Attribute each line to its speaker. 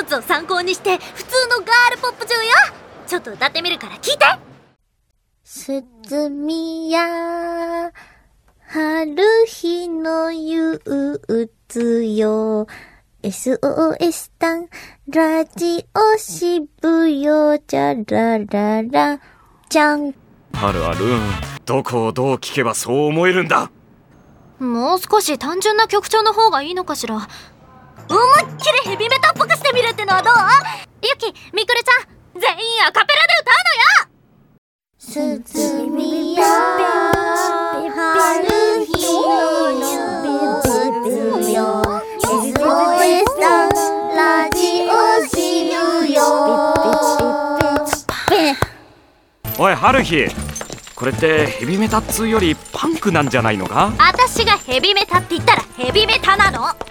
Speaker 1: ーツを参考にして普通のガールポップ中よ。ちょっと歌ってみるから聞いて。すずみや春日の憂鬱よ、 SOS タンラジオ渋谷チャラララちゃん。
Speaker 2: あるある、どこをどう聞けばそう思えるんだ。
Speaker 1: もう少し単純な曲調の方がいいのかしら。思いっきりヘビメタっぽくしてみるってのはどう？ゆき、みくるちゃん、全員アカペラで歌うのよ。すずみや春日の憂鬱よ、 SOS タンラジオ渋谷。
Speaker 2: おい春日、これってヘビメタっつうよりパンクなんじゃないのか？
Speaker 1: 私がヘビメタって言ったらヘビメタなの。